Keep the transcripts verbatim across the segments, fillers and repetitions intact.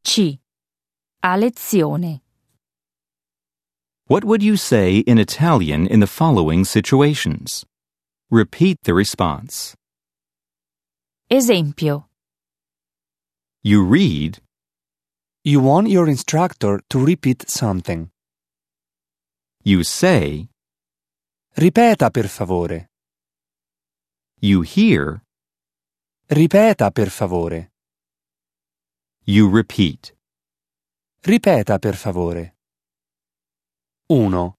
C. A lezione. What would you say in Italian in the following situations? Repeat the response. Esempio. You read, You want your instructor to repeat something. you say, Ripeta per favore. you hear, Ripeta per favore. you repeat. Ripeta per favore. uno.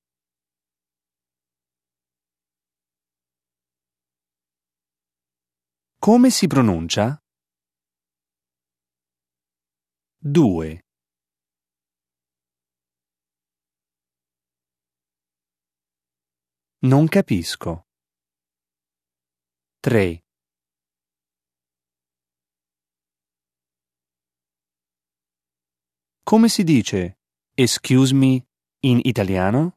Come si pronuncia? due. Non capisco. tre. Come si dice excuse me in italiano?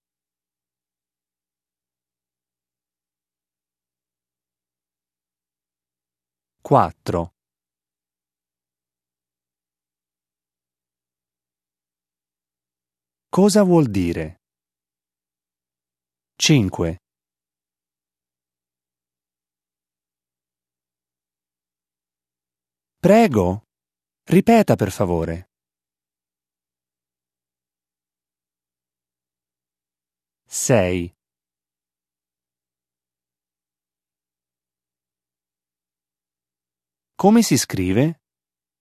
quattro. Cosa vuol dire? cinque. Prego, ripeta per favore. sei. Come si scrive?